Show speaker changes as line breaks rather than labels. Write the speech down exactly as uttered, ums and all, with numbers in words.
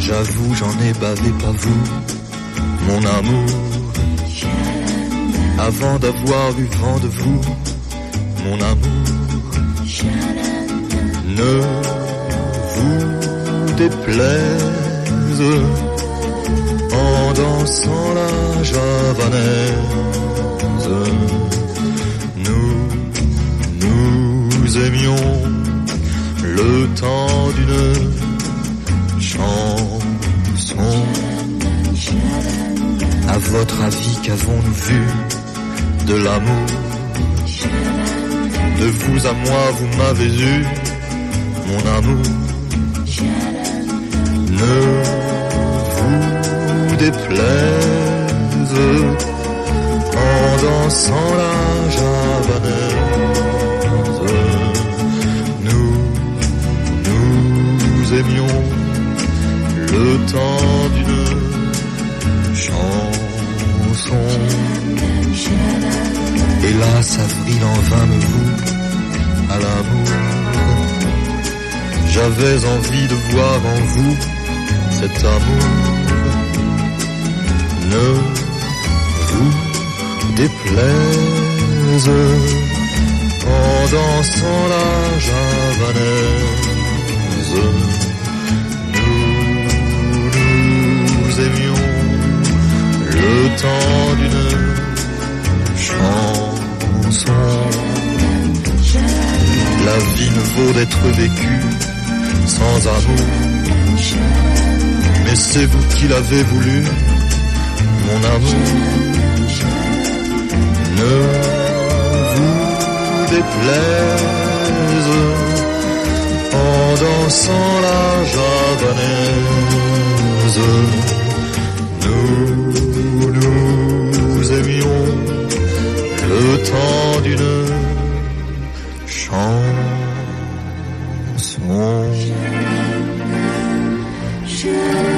J'avoue, j'en ai bavé, pas vous, mon amour. Avant d'avoir eu vent de vous, mon amour. Ne vous déplaise en dansant la javanaise. Nous, nous aimions le temps d'une chanson. À votre avis, qu'avons-nous vu de l'amour? De vous à moi, vous m'avez eu, mon amour. Ne vous déplaise en dansant la javanaise. Nous, nous aimions le temps d'une chanson. Hélas, avril en vain me voue à l'amour. J'avais envie de voir en vous cet amour. Ne vous déplaise en dansant la javanaise. Nous, nous aimions le temps d'une chanson. La vie ne vaut d'être vécue sans amour. Mais c'est vous qui l'avez voulu, mon amour. Ne vous déplaise en dansant la javanaise. Nous, nous aimions le temps d'une chanson.